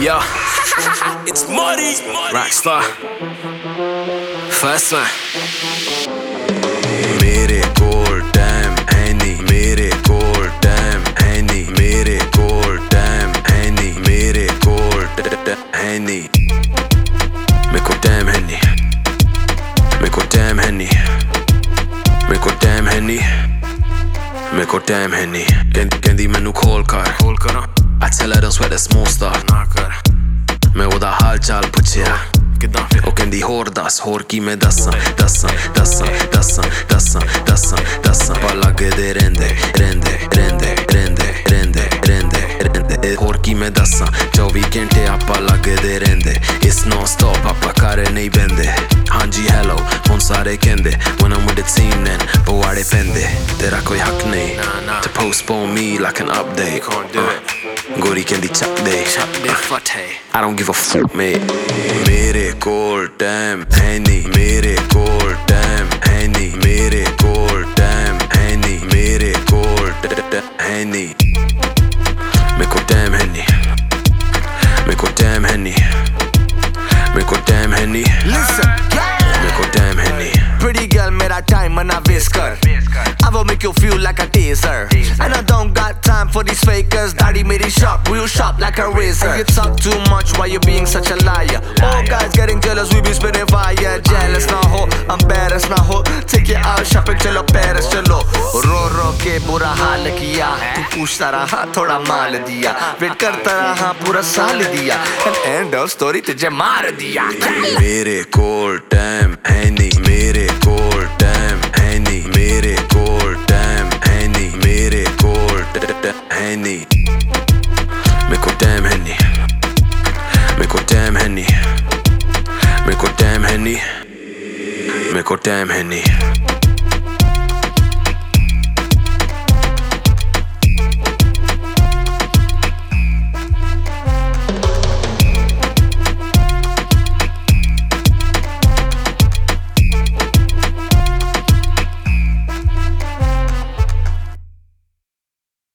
Yo, it's Muddy, Rockstar. First one. मेरे कोल time है नहीं, मेरे कोल टाइम है नहीं, मेरे कोल टाइम है नहीं, मेरे कोल है नहीं, मेरे को टाइम है नहीं, मेरे को टाइम है नहीं, मेरे को टाइम है नहीं, मेरे को टाइम है नहीं। कहंदी मैनू खोल कर I tell her don't sweat the small stuff ना कर। मैं ओदा हाल चाल पुछया ਉਹ ਕਹਿੰਦੀ ਹੋਰ ਦੱਸ ਹੋਰ ਕੀ ਮੈਂ ਦੱਸਾਂ ਦੱਸਾਂ ਦੱਸਾਂ ਦੱਸਾਂ ਦੱਸਾਂ ਦੱਸਾਂ ਦੱਸਾਂ ਪਾ ਲੱਗਦੇ ਰਹਿੰਦੇ ਰਹਿੰਦੇ ਰਹਿੰਦੇ ਰਹਿੰਦੇ ਰਹਿੰਦੇ ਰਹਿੰਦੇ ਰਹਿੰਦੇ ਹੋਰ ਕੀ ਮੈਂ ਦੱਸਾਂ 24 ਘੰਟੇ ਆਪਾਂ ਲੱਗਦੇ ਰਹਿੰਦੇ ਇਸ ਨੋ ਸਟਾਪ ਆਪਾਂ ਘਰੇ ਨਹੀਂ ਬਹਿੰਦੇ ਹਾਂਜੀ ਹੈਲੋ ਹੁਣ ਸਾਰੇ ਕਹਿੰਦੇ when I'm with the team then ਪਵਾੜੇ ਪੈਂਦੇ ਤੇਰਾ ਕੋਈ ਹੱਕ ਨਹੀਂ to postpone me like an update ਗੋਰੀ ਕਹਿੰਦੀ ਚੱਕ ਦੇ ਫਟੇ I don't give a fuck mate ਮੇਰੇ ਕੋਲ ਟਾਈਮ ਹੈ ਨਹੀਂ ਮੇਰੇ ਕੋਲ ਟਾਈਮ ਹੈ ਨਹੀਂ ਮੇਰੇ ਕੋਲ ਟਾਈਮ ਹੈ ਨਹੀਂ ਮੇਰੇ ਕੋਲ ਹੈ ਨਹੀਂ ਮੇਰੇ ਕੋਲ ਟਾਈਮ ਹੈ ਨਹੀਂ ਮੇਰੇ ਕੋਲ ਟਾਈਮ ਹੈ ਨਹੀਂ ਮੇਰੇ ਕੋਲ ਟਾਈਮ ਹੈ ਨਹੀਂ ਮੇਰੇ ਕੋਲ ਟਾਈਮ ਹੈ ਨਹੀਂ Pretty girl, mera time and I whisker. I will make you feel like a teaser. And I don't got time for these fakers. Daddy made it sharp, real sharp like a razor. You talk too much while you're being such a liar. All guys getting jealous, we be spitting fire. Jealous na ho, embarrassed na ho. Take it out shopping chalo Paris chalo. रो के बुरा हाल किया. तू पूछता रहा थोड़ा माल दिया. Wait करता रहा पूरा साल दिया. And end of story तुझे मार दिया. मेरे कोल टाइम है नहीं मेरे कोल टाइम है नहीं मेरे कोल टाइम है नहीं मेरे कोल है नहीं मेरे को टाइम है नहीं मेरे को टाइम है नहीं मेरे को टाइम है नहीं मेरे को टाइम है नहीं